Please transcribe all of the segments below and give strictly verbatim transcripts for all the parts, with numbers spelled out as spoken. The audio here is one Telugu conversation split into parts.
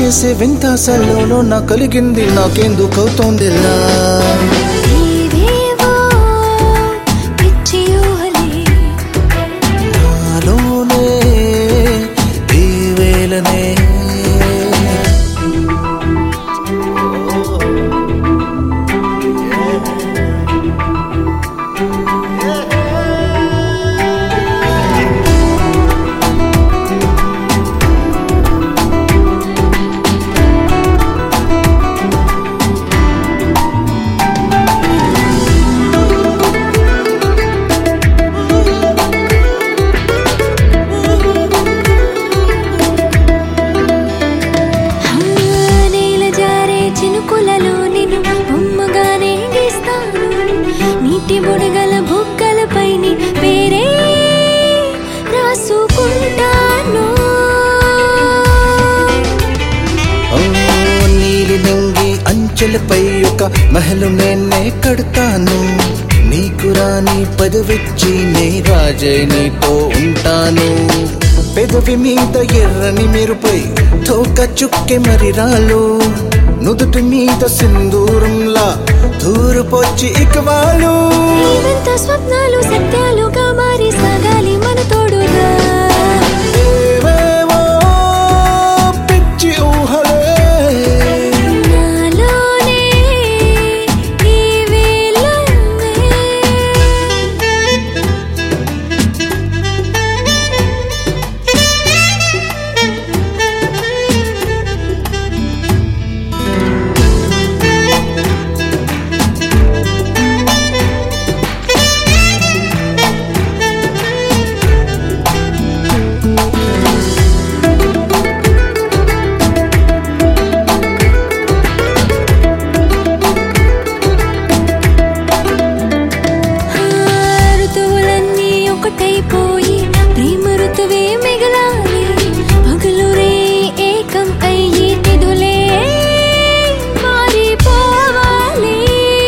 చేసే వింతాసల్లో నా కలిగింది నాకెందుకవుతోందిలా నాలోనే ఈ వేళనే బుడగల బుక్కల పైని పేరే రాసుకుంటాను నీలి నంగి అంచెలపై ఒక మహలు నేనే కడతాను నీకు రాని పదవిచ్చి నే రాజై నీతో ఉంటాను పెదవి మీద ఎర్రని మెరుపై తోక చుక్కె మరి రాలు నుదుటి మీద సింధూరంలా దూరపొచ్చి ఇకవాలు ఇవంత స్వప్నాలు సత్యాలుగా మారి సాగాలి మన తోడుగా ఏవేవో పిచ్చి ఊహలే నాలోనే ఈ వేళనే ఒకటైపోయి ప్రేమ ఋతువే మిగలాలి పగలు రే ఏకం అయ్యి తిదులే మారిపోవాలి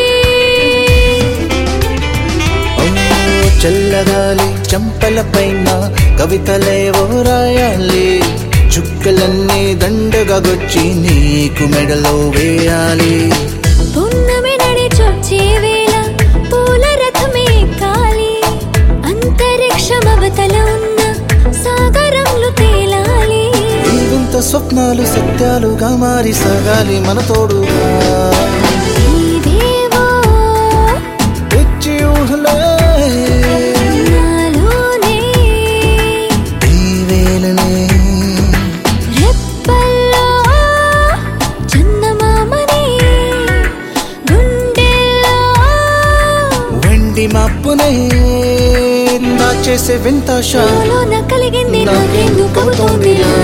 చల్లగాలి చంపల పైన కవితలేవో రాయాలి చుక్కలన్నీ దండగా గొచ్చి నీకు మెడలో వేయాలి పున్నమి నడి చొచ్చే వేళ పూల రథమే కాలి అంతరిక్షమవతల ఉన్న సాగరంలో తేలాలి ఇంత స్వప్నాలు సత్యాలుగా మారి సాగాలి మన తోడుగా ఇదేవో పిచ్చి ఊహలే నాలోనే ఈ వేళనే రెప్పల్లో చందమామని గుండెల్లో వెండి మప్పునే నా చేసే వింత షా నాలో నా కలిగింది నాకెందుకవుతోందిలా